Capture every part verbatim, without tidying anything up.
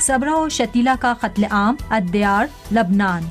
صبرا و شتیلا کا قتل عام الدیار لبنان۔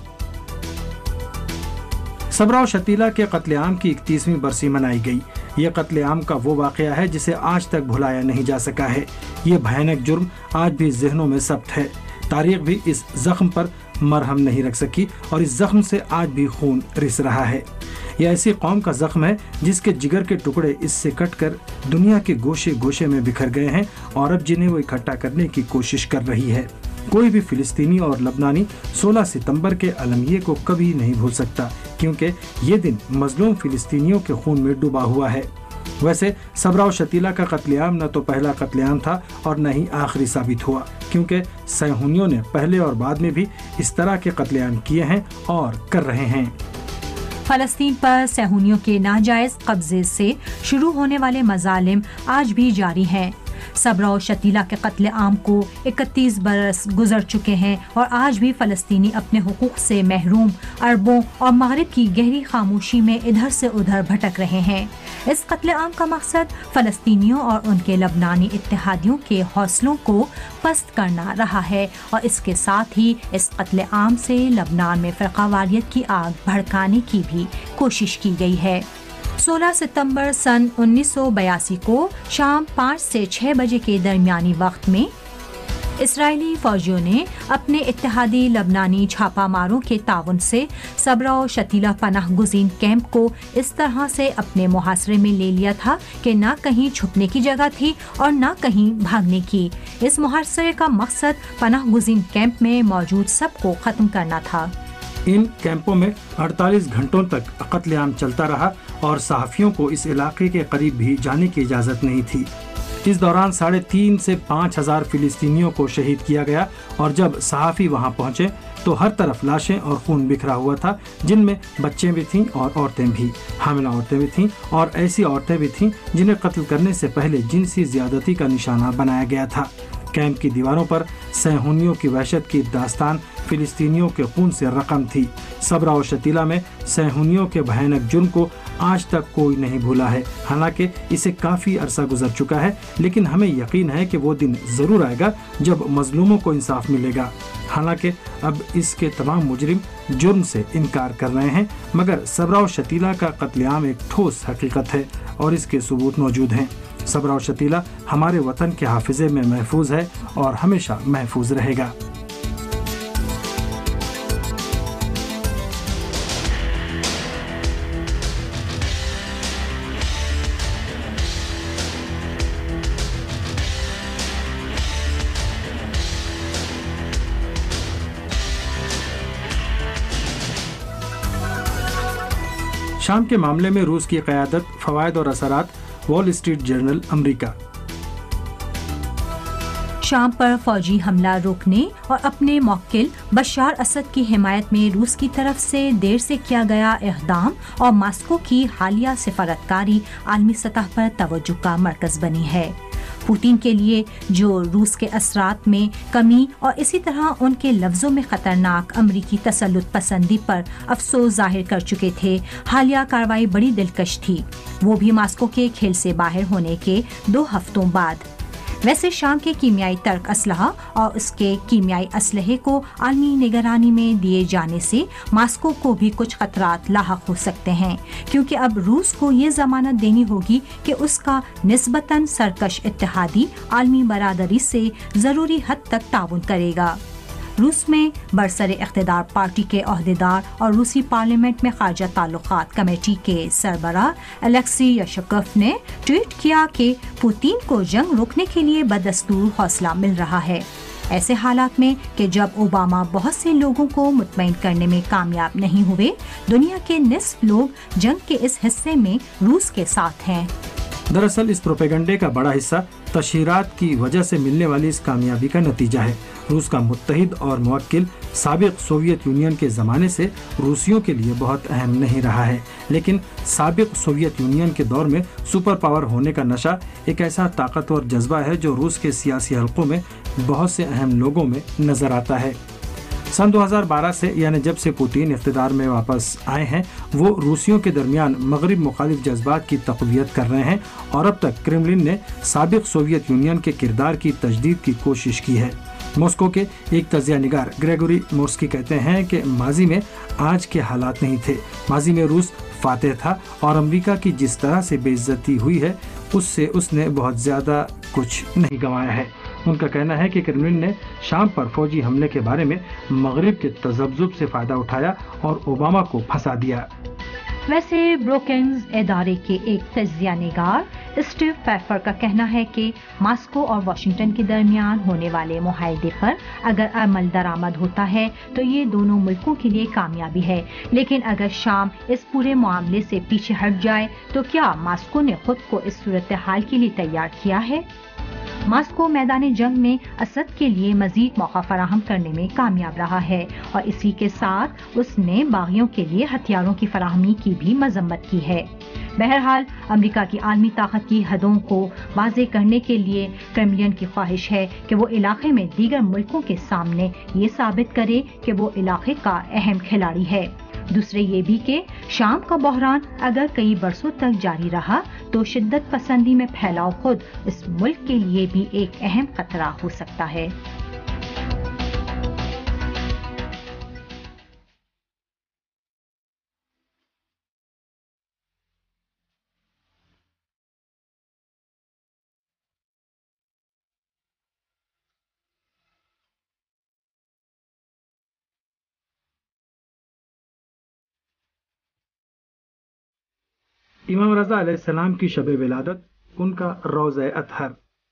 صبرا و شتیلا کے قتل عام کی اکتیسویں برسی منائی گئی۔ یہ قتل عام کا وہ واقعہ ہے جسے آج تک بھلایا نہیں جا سکا ہے۔ یہ بھیانک جرم آج بھی ذہنوں میں ثبت ہے۔ تاریخ بھی اس زخم پر مرہم نہیں رکھ سکی اور اس زخم سے آج بھی خون رس رہا ہے۔ یہ ایسی قوم کا زخم ہے جس کے جگر کے ٹکڑے اس سے کٹ کر دنیا کے گوشے گوشے میں بکھر گئے ہیں اور اب جنہیں وہ اکٹھا کرنے کی کوشش کر رہی ہے۔ کوئی بھی فلسطینی اور لبنانی سولہ ستمبر کے المیے کو کبھی نہیں بھول سکتا، کیونکہ یہ دن مظلوم فلسطینیوں کے خون میں ڈوبا ہوا ہے۔ ویسے صبرا و شتیلا کا قتل عام نہ تو پہلا قتل عام تھا اور نہ ہی آخری ثابت ہوا، کیونکہ صہیونیوں نے پہلے اور بعد میں بھی اس طرح کے قتل عام کیے ہیں اور کر رہے ہیں۔ فلسطین پر صہیونیوں کے ناجائز قبضے سے شروع ہونے والے مظالم آج بھی جاری ہیں۔ صبرا و شتیلا کے قتل عام کو اکتیس برس گزر چکے ہیں اور آج بھی فلسطینی اپنے حقوق سے محروم عربوں اور مغرب کی گہری خاموشی میں ادھر سے ادھر بھٹک رہے ہیں۔ اس قتل عام کا مقصد فلسطینیوں اور ان کے لبنانی اتحادیوں کے حوصلوں کو پست کرنا رہا ہے اور اس کے ساتھ ہی اس قتل عام سے لبنان میں فرقہ واریت کی آگ بھڑکانے کی بھی کوشش کی گئی ہے۔ سولہ ستمبر سن انیس سو بیاسی کو شام پانچ سے چھ بجے کے درمیانی وقت میں اسرائیلی فوجیوں نے اپنے اتحادی لبنانی چھاپا ماروں کے تعاون سے صبرا و شتیلا پناہ گزین کیمپ کو اس طرح سے اپنے محاصرے میں لے لیا تھا کہ نہ کہیں چھپنے کی جگہ تھی اور نہ کہیں بھاگنے کی۔ اس محاصرے کا مقصد پناہ گزین کیمپ میں موجود سب کو ختم کرنا تھا۔ ان کیمپوں میں اڑتالیس گھنٹوں تک قتل عام چلتا رہا اور صحافیوں کو اس علاقے کے قریب بھی جانے کی اجازت نہیں تھی۔ اس دوران ساڑھے تین سے پانچ ہزار فلسطینیوں کو شہید کیا گیا اور جب صحافی وہاں پہنچے تو ہر طرف لاشیں اور خون بکھرا ہوا تھا، جن میں بچے بھی تھیں اور عورتیں بھی، حاملہ عورتیں بھی تھیں اور ایسی عورتیں بھی تھیں جنہیں قتل کرنے سے پہلے جنسی زیادتی کا نشانہ بنایا گیا تھا۔ کیمپ کی دیواروں پر صہیونیوں کی وحشت کی داستان فلسطینیوں کے خون سے رقم تھی۔ صبرا و شتیلا میں صہیونیوں کے بھیانک جرم کو آج تک کوئی نہیں بھولا ہے، حالانکہ اسے کافی عرصہ گزر چکا ہے، لیکن ہمیں یقین ہے کہ وہ دن ضرور آئے گا جب مظلوموں کو انصاف ملے گا۔ حالانکہ اب اس کے تمام مجرم جرم سے انکار کر رہے ہیں، مگر صبرا و شتیلا کا قتل عام ایک ٹھوس حقیقت ہے اور اس کے ثبوت موجود ہیں۔ صبرا و شتیلا ہمارے وطن کے حافظے میں محفوظ ہے اور ہمیشہ محفوظ رہے گا۔ شام کے معاملے میں روس کی قیادت، فوائد اور اثرات۔ وال اسٹریٹ جرنل امریکہ۔ شام پر فوجی حملہ روکنے اور اپنے موکل بشار اسد کی حمایت میں روس کی طرف سے دیر سے کیا گیا اقدام اور ماسکو کی حالیہ سفارتکاری عالمی سطح پر توجہ کا مرکز بنی ہے۔ پوٹین کے لیے جو روس کے اثرات میں کمی اور اسی طرح ان کے لفظوں میں خطرناک امریکی تسلط پسندی پر افسوس ظاہر کر چکے تھے، حالیہ کارروائی بڑی دلکش تھی، وہ بھی ماسکو کے کھیل سے باہر ہونے کے دو ہفتوں بعد۔ ویسے شام کے کیمیائی ترک اسلحہ اور اس کے کیمیائی اسلحے کو عالمی نگرانی میں دیے جانے سے ماسکو کو بھی کچھ خطرات لاحق ہو سکتے ہیں، کیونکہ اب روس کو یہ ضمانت دینی ہوگی کہ اس کا نسبتاً سرکش اتحادی عالمی برادری سے ضروری حد تک تعاون کرے گا۔ روس میں برسر اقتدار پارٹی کے عہدیدار اور روسی پارلیمنٹ میں خارجہ تعلقات کمیٹی کے سربراہ الیکسی یشکوف نے ٹویٹ کیا کہ پوتین کو جنگ روکنے کے لیے بدستور حوصلہ مل رہا ہے، ایسے حالات میں کہ جب اوباما بہت سے لوگوں کو مطمئن کرنے میں کامیاب نہیں ہوئے، دنیا کے نصف لوگ جنگ کے اس حصے میں روس کے ساتھ ہیں۔ دراصل اس پروپیگنڈے کا بڑا حصہ تشہیرات کی وجہ سے ملنے والی اس کامیابی کا نتیجہ ہے۔ روس کا متحد اور موکل سابق سوویت یونین کے زمانے سے روسیوں کے لیے بہت اہم نہیں رہا ہے، لیکن سابق سوویت یونین کے دور میں سپر پاور ہونے کا نشہ ایک ایسا طاقتور جذبہ ہے جو روس کے سیاسی حلقوں میں بہت سے اہم لوگوں میں نظر آتا ہے۔ سن دو ہزار بارہ سے، یعنی جب سے پوتین اقتدار میں واپس آئے ہیں، وہ روسیوں کے درمیان مغرب مخالف جذبات کی تقویت کر رہے ہیں اور اب تک کرملن نے سابق سوویت یونین کے کردار کی تجدید کی کوشش کی ہے۔ ماسکو کے ایک تجزیہ نگار گریگوری مورسکی کہتے ہیں کہ ماضی میں آج کے حالات نہیں تھے. ماضی میں روس فاتح تھا اور امریکہ کی جس طرح سے بے عزتی ہوئی ہے اس سے اس نے بہت زیادہ کچھ نہیں گنوایا ہے. ان کا کہنا ہے کہ کرملن نے شام پر فوجی حملے کے بارے میں مغرب کے تذبذب سے فائدہ اٹھایا اور اوباما کو پھنسا دیا. ویسے بروکنز ادارے کے ایک تجزیہ نگار اسٹیو پیفر کا کہنا ہے کہ ماسکو اور واشنگٹن کے درمیان ہونے والے معاہدے پر اگر عمل درآمد ہوتا ہے تو یہ دونوں ملکوں کے لیے کامیابی ہے، لیکن اگر شام اس پورے معاملے سے پیچھے ہٹ جائے تو کیا ماسکو نے خود کو اس صورتحال کے لیے تیار کیا ہے؟ ماسکو میدان جنگ میں اسد کے لیے مزید موقع فراہم کرنے میں کامیاب رہا ہے اور اسی کے ساتھ اس نے باغیوں کے لیے ہتھیاروں کی فراہمی کی بھی مذمت کی ہے. بہرحال امریکہ کی عالمی طاقت کی حدوں کو واضح کرنے کے لیے کرملن کی خواہش ہے کہ وہ علاقے میں دیگر ملکوں کے سامنے یہ ثابت کرے کہ وہ علاقے کا اہم کھلاڑی ہے. دوسرے یہ بھی کہ شام کا بحران اگر کئی برسوں تک جاری رہا تو شدت پسندی میں پھیلاؤ خود اس ملک کے لیے بھی ایک اہم خطرہ ہو سکتا ہے. امام رضا علیہ السلام کی شب ولادت، ان کا روضہ اطہر.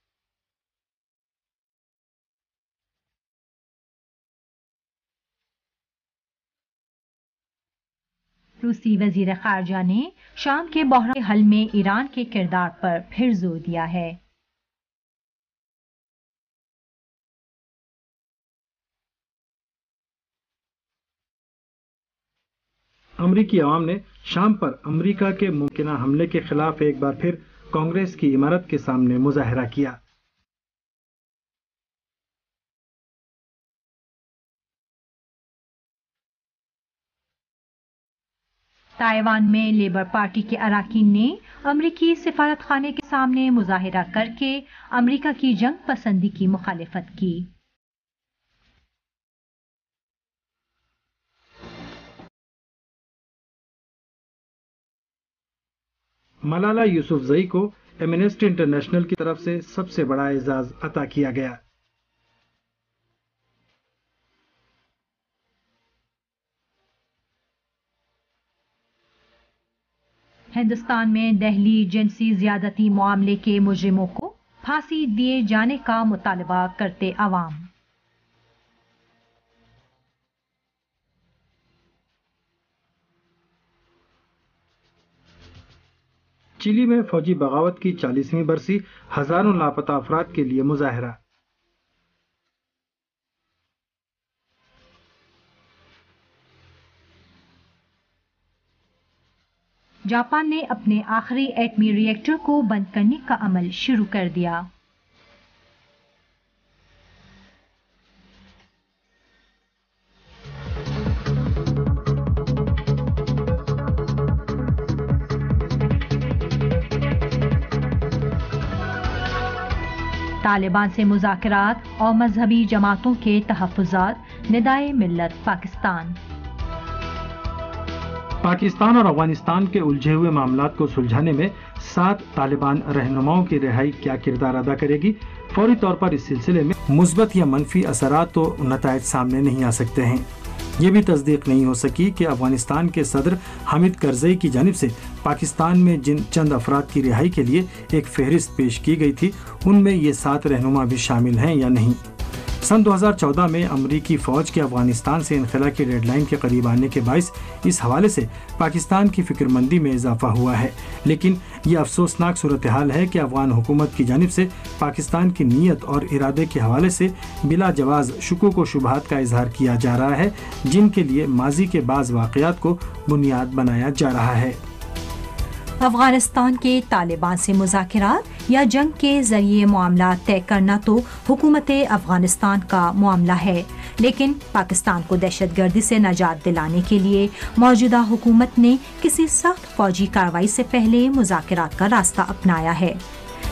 روسی وزیر خارجہ نے شام کے بحران کے حل میں ایران کے کردار پر پھر زور دیا ہے. امریکی عوام نے شام پر امریکہ کے ممکنہ حملے کے خلاف ایک بار پھر کانگریس کی عمارت کے سامنے مظاہرہ کیا. تائیوان میں لیبر پارٹی کے اراکین نے امریکی سفارت خانے کے سامنے مظاہرہ کر کے امریکہ کی جنگ پسندی کی مخالفت کی. ملالہ یوسفزئی کو ایمنسٹی انٹرنیشنل کی طرف سے سب سے بڑا اعزاز عطا کیا گیا. ہندوستان میں دہلی جنسی زیادتی معاملے کے مجرموں کو پھانسی دیے جانے کا مطالبہ کرتے عوام. چلی میں فوجی بغاوت کی چالیسویں برسی، ہزاروں لاپتہ افراد کے لیے مظاہرہ. جاپان نے اپنے آخری ایٹمی ری ایکٹر کو بند کرنے کا عمل شروع کر دیا. طالبان سے مذاکرات اور مذہبی جماعتوں کے تحفظات، ندائے ملت پاکستان. پاکستان اور افغانستان کے الجھے ہوئے معاملات کو سلجھانے میں سات طالبان رہنماؤں کی رہائی کیا کردار ادا کرے گی؟ فوری طور پر اس سلسلے میں مثبت یا منفی اثرات تو نتائج سامنے نہیں آ سکتے ہیں. یہ بھی تصدیق نہیں ہو سکی کہ افغانستان کے صدر حامد کرزئی کی جانب سے پاکستان میں جن چند افراد کی رہائی کے لیے ایک فہرست پیش کی گئی تھی ان میں یہ سات رہنما بھی شامل ہیں یا نہیں. سن دو ہزار چودہ میں امریکی فوج کے افغانستان سے انخلا کی ڈیڈ لائن کے قریب آنے کے باعث اس حوالے سے پاکستان کی فکر مندی میں اضافہ ہوا ہے، لیکن یہ افسوسناک صورتحال ہے کہ افغان حکومت کی جانب سے پاکستان کی نیت اور ارادے کے حوالے سے بلا جواز شکوک و شبہات کا اظہار کیا جا رہا ہے، جن کے لیے ماضی کے بعض واقعات کو بنیاد بنایا جا رہا ہے. افغانستان کے طالبان سے مذاکرات یا جنگ کے ذریعے معاملات طے کرنا تو حکومت افغانستان کا معاملہ ہے، لیکن پاکستان کو دہشت گردی سے نجات دلانے کے لیے موجودہ حکومت نے کسی سخت فوجی کارروائی سے پہلے مذاکرات کا راستہ اپنایا ہے.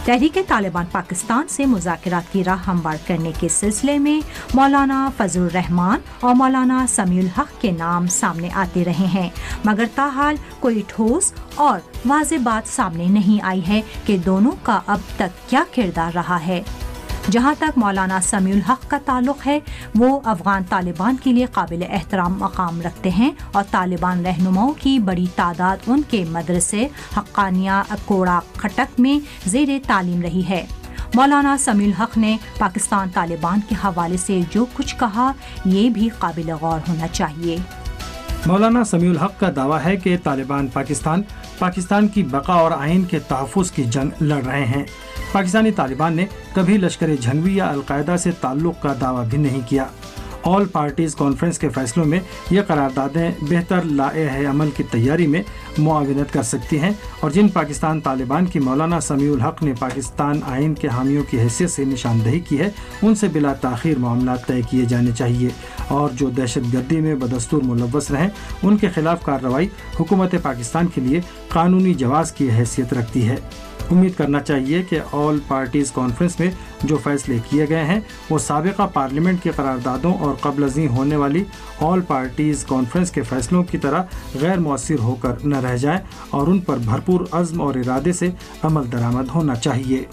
तहरीक तालिबान पाकिस्तान से मुज़ाकरात की राह हमवार करने के सिलसिले में मौलाना फजलुर रहमान और मौलाना समीउल हक के नाम सामने आते रहे हैं, मगर ताहाल कोई ठोस और वाज़ेह बात सामने नहीं आई है कि दोनों का अब तक क्या किरदार रहा है। जहाँ तक मौलाना समीउल हक का ताल्लुक़ है, वो अफ़गान तालिबान के लिए काबिल एहतराम मकाम रखते हैं और तालिबान रहनुमाओं की बड़ी तादाद उनके मदरसे हक्कानिया कोड़ा खटक में ज़ेरे तालीम रही है। मौलाना समीउल हक ने पाकिस्तान तालिबान के हवाले से जो कुछ कहा, ये भी काबिल गौर होना चाहिए। मौलाना समीउल हक का दावा है कि तालिबान पाकिस्तान पाकिस्तान की बका और आइन के तहफ़्फ़ुज़ की जंग लड़ रहे हैं। पाकिस्तानी तालिबान ने कभी लश्कर झंगवी या अलकायदा से ताल्लुक़ का दावा भी नहीं किया। ऑल पार्टीज़ कॉन्फ्रेंस के फैसलों में ये करारदादें बेहतर लाए अमल की तैयारी में मुआविनत कर सकती हैं और जिन पाकिस्तान तालिबान की मौलाना समीउल हक ने पाकिस्तान आइन के हामियों की हैसियत से निशानदही की है, उनसे बिला ताख़ीर मामला तय किए जाने चाहिए और जो दहशत गर्दी में बदस्तूर मुलव्वस रहें, उनके खिलाफ कार्रवाई हुकूमत पाकिस्तान के लिए कानूनी जवाज़ की हैसियत रखती है। उम्मीद करना चाहिए कि ऑल पार्टीज़ कॉन्फ्रेंस में जो फैसले किए गए हैं वो साबिक़ा पार्लियामेंट की करारदादों और क़ब्ल अज़ीं होने वाली ऑल पार्टीज़ कॉन्फ्रेंस के फैसलों की तरह गैर मौसर होकर न रह जाएं और उन पर भरपूर अज़्म और इरादे से अमल दरामद होना चाहिए।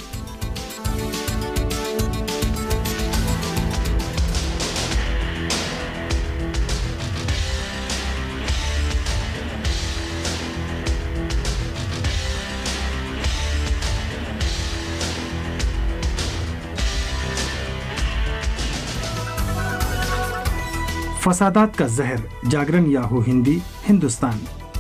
फसादात का जहर, जागरण याहू हिंदी हिंदुस्तान।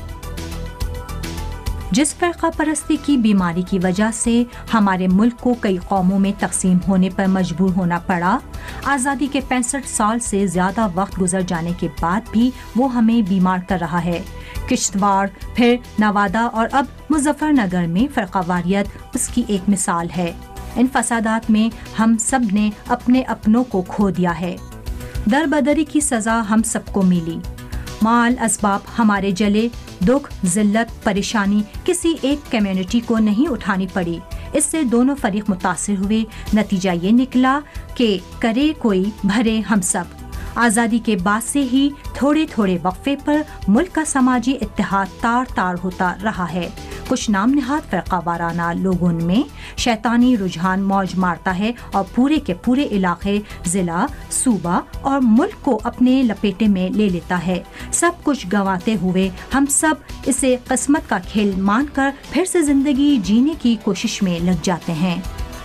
जिस फ़िरक़ा परस्ती की बीमारी की वजह से हमारे मुल्क को कई कौमों में तकसीम होने पर मजबूर होना पड़ा, आज़ादी के पैंसठ साल से ज़्यादा वक्त गुजर जाने के बाद भी वो हमें बीमार कर रहा है। किश्तवाड़, फिर नवादा और अब मुजफ्फरनगर में फ़िरक़ावारियत उसकी एक मिसाल है। इन फसादात में हम सब ने अपने अपनों को खो दिया है। दर बदरी की सज़ा हम सबको मिली। माल असबाब हमारे जले, दुख जिल्लत परेशानी किसी एक कम्युनिटी को नहीं उठानी पड़ी। इससे दोनों फरीक मुतासिर हुए। नतीजा ये निकला कि करे कोई भरे हम सब। आज़ादी के बाद से ही थोड़े थोड़े वक्फे पर मुल्क का समाजी इत्तेहाद तार तार होता रहा है। कुछ नाम निहाद फ़िरक़ा वाराना लोगों में शैतानी रुझान मौज मारता है और पूरे के पूरे इलाके, ज़िला, सूबा और मुल्क को अपने लपेटे में ले लेता है। सब कुछ गंवाते हुए हम सब इसे किस्मत का खेल मानकर फिर से ज़िंदगी जीने की कोशिश में लग जाते हैं।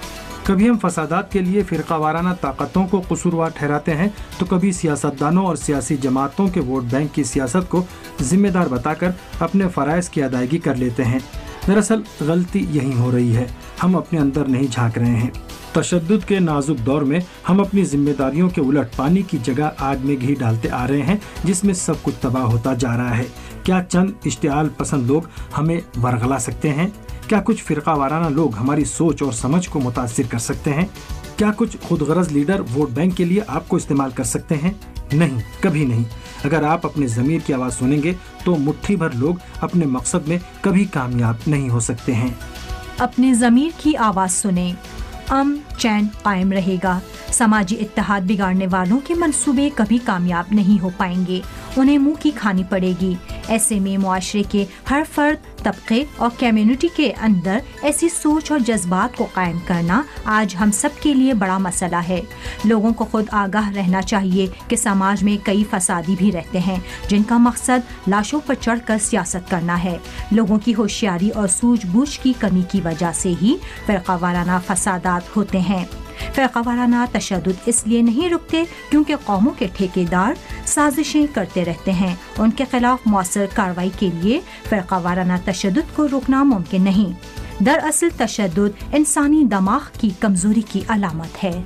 कभी हम फसादात के लिए फ़िरक़ा वाराना ताकतों को कसूरवार ठहराते हैं तो कभी सियासतदानों और सियासी जमातों के वोट बैंक की सियासत को जिम्मेदार बताकर अपने फ़राइज़ की अदायगी कर लेते हैं। दरअसल गलती यही हो रही है, हम अपने अंदर नहीं झांक रहे हैं। तशद्दुद के नाजुक दौर में हम अपनी जिम्मेदारियों के उलट पानी की जगह आग में घी डालते आ रहे हैं, जिसमें सब कुछ तबाह होता जा रहा है। क्या चंद इश्तिआल पसंद लोग हमें वरगला सकते हैं? क्या कुछ फ़िरक़ा वाराना लोग हमारी सोच और समझ को मुतासिर कर सकते हैं? क्या कुछ खुदगरज लीडर वोट बैंक के लिए आपको इस्तेमाल कर सकते हैं? नहीं, कभी नहीं। अगर आप अपने ज़मीर की आवाज़ सुनेंगे तो मुट्ठी भर लोग अपने मकसद में कभी कामयाब नहीं हो सकते हैं। अपने ज़मीर की आवाज़ सुने, अमन चैन कायम रहेगा। समाजी इत्तेहाद बिगाड़ने वालों के मंसूबे कभी कामयाब नहीं हो पाएंगे, उन्हें मुंह की खानी पड़ेगी। ऐसे में मुआशरे के हर फर्द, तबके और कम्युनिटी के अंदर ऐसी सोच और जज्बात को कायम करना आज हम सब के लिए बड़ा मसला है। लोगों को खुद आगाह रहना चाहिए कि समाज में कई फसादी भी रहते हैं जिनका मकसद लाशों पर चढ़कर सियासत करना है। लोगों की होशियारी और सूझबूझ की कमी की वजह से ही फ़िरक़ा वाराना फसादात होते हैं। फ़िरक़ा वाराना तशद्दुद इसलिए नहीं रुकते क्योंकि कौमों के ठेकेदार साजिशें करते रहते हैं। उनके खिलाफ मौसर कार्रवाई के लिए फ़िरक़ा वाराना तशद्दुद को रोकना मुमकिन नहीं। दरअसल तशद्दुद इंसानी दिमाग की कमजोरी की अलामत है।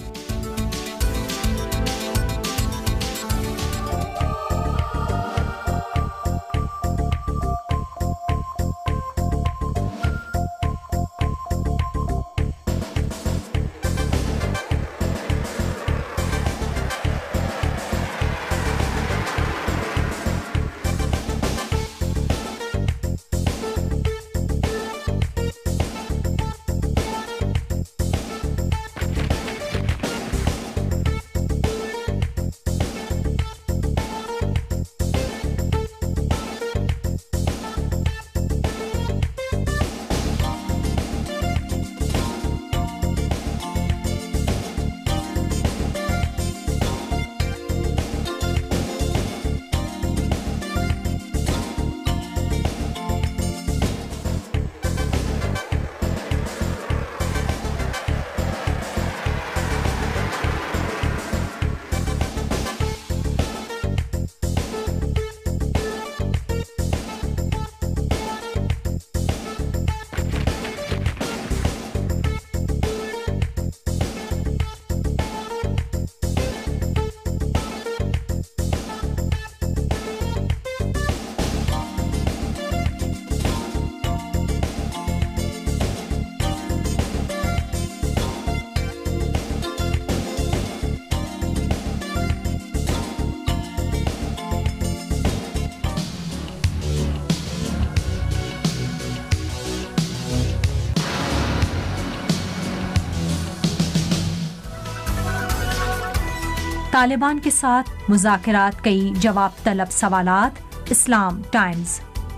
طالبان کے ساتھ مذاکرات کئی جواب طلب سوالات۔ اسلام ٹائمز۔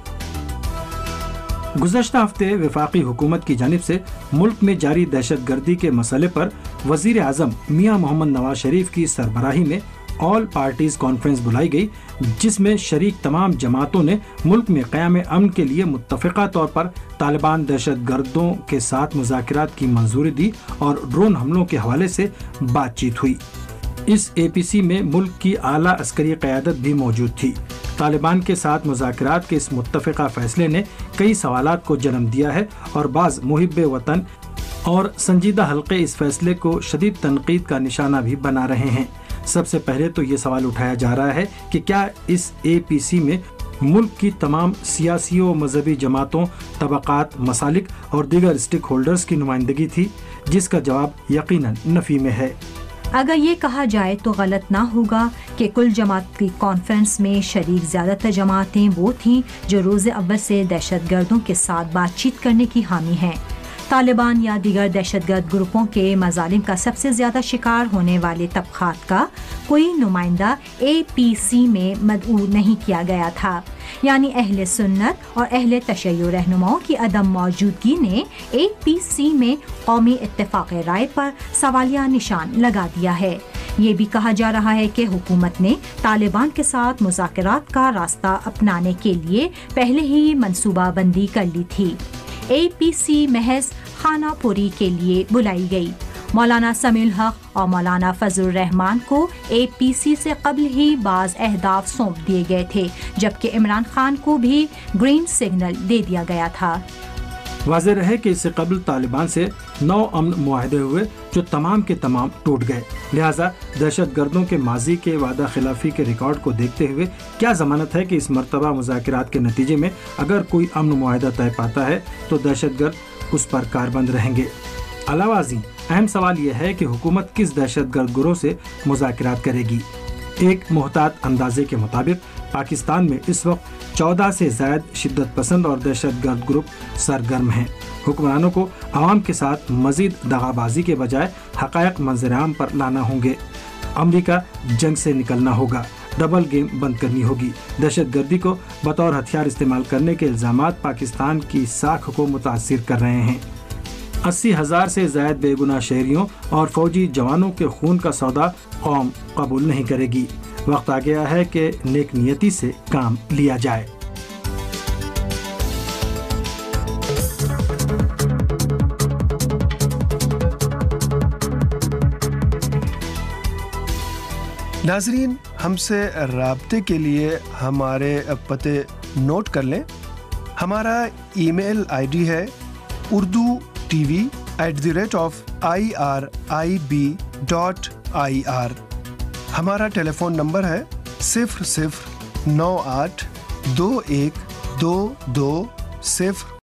گزشتہ ہفتے وفاقی حکومت کی جانب سے ملک میں جاری دہشت گردی کے مسئلے پر وزیر اعظم میاں محمد نواز شریف کی سربراہی میں آل پارٹیز کانفرنس بلائی گئی، جس میں شریک تمام جماعتوں نے ملک میں قیام امن کے لیے متفقہ طور پر طالبان دہشت گردوں کے ساتھ مذاکرات کی منظوری دی اور ڈرون حملوں کے حوالے سے بات چیت ہوئی۔ اس اے پی سی میں ملک کی اعلیٰ عسکری قیادت بھی موجود تھی۔ طالبان کے ساتھ مذاکرات کے اس متفقہ فیصلے نے کئی سوالات کو جنم دیا ہے اور بعض محب وطن اور سنجیدہ حلقے اس فیصلے کو شدید تنقید کا نشانہ بھی بنا رہے ہیں۔ سب سے پہلے تو یہ سوال اٹھایا جا رہا ہے کہ کیا اس اے پی سی میں ملک کی تمام سیاسی و مذہبی جماعتوں، طبقات، مسالک اور دیگر اسٹیک ہولڈرز کی نمائندگی تھی، جس کا جواب یقیناً نفی میں ہے۔ اگر یہ کہا جائے تو غلط نہ ہوگا کہ کل جماعت کی کانفرنس میں شریک زیادہ تر جماعتیں وہ تھیں جو روز اول سے دہشت گردوں کے ساتھ بات چیت کرنے کی حامی ہیں۔ طالبان یا دیگر دہشت گرد گروپوں کے مظالم کا سب سے زیادہ شکار ہونے والے طبقات کا کوئی نمائندہ اے پی سی میں مدعو نہیں کیا گیا تھا، یعنی اہل سنت اور اہل تشیع رہنماؤں کی عدم موجودگی نے اے پی سی میں قومی اتفاق رائے پر سوالیہ نشان لگا دیا ہے۔ یہ بھی کہا جا رہا ہے کہ حکومت نے طالبان کے ساتھ مذاکرات کا راستہ اپنانے کے لیے پہلے ہی منصوبہ بندی کر لی تھی۔ اے پی سی محض خانہ پوری کے لیے بلائی گئی۔ مولانا سمیع الحق اور مولانا فضل الرحمان کو اے پی سی سے قبل ہی بعض اہداف سونپ دیے گئے تھے، جبکہ عمران خان کو بھی گرین سگنل دے دیا گیا تھا۔ واضح رہے کہ اس سے قبل طالبان سے نو امن معاہدے ہوئے جو تمام کے تمام ٹوٹ گئے، لہٰذا دہشت گردوں کے ماضی کے وعدہ خلافی کے ریکارڈ کو دیکھتے ہوئے کیا ضمانت ہے کہ اس مرتبہ مذاکرات کے نتیجے میں اگر کوئی امن معاہدہ طے پاتا ہے تو دہشت گرد اس پر کاربند رہیں گے۔ علاوہ ازیں اہم سوال یہ ہے کہ حکومت کس دہشت گرد گروہ سے مذاکرات کرے گی۔ ایک محتاط اندازے کے مطابق پاکستان میں اس وقت چودہ سے زائد شدت پسند اور دہشت گرد گروپ سرگرم ہیں۔ حکمرانوں کو عوام کے ساتھ مزید دغا بازی کے بجائے حقائق منظر عام پر لانا ہوں گے۔ امریکہ جنگ سے نکلنا ہوگا، ڈبل گیم بند کرنی ہوگی۔ دہشت گردی کو بطور ہتھیار استعمال کرنے کے الزامات پاکستان کی ساکھ کو متاثر کر رہے ہیں۔ اسی ہزار سے زائد بے گناہ شہریوں اور فوجی جوانوں کے خون کا سودا قوم قبول نہیں کرے گی۔ وقت آ گیا ہے کہ نیک نیتی سے کام لیا جائے۔ ناظرین، ہم سے رابطے کے لیے ہمارے پتے نوٹ کر لیں۔ ہمارا ای میل آئی ڈی ہے Urdu T V at the rate of I R I B dot I R. ہمارا ٹیلی فون نمبر ہے صفر صفر نو آٹھ دو ایک دو دو صفر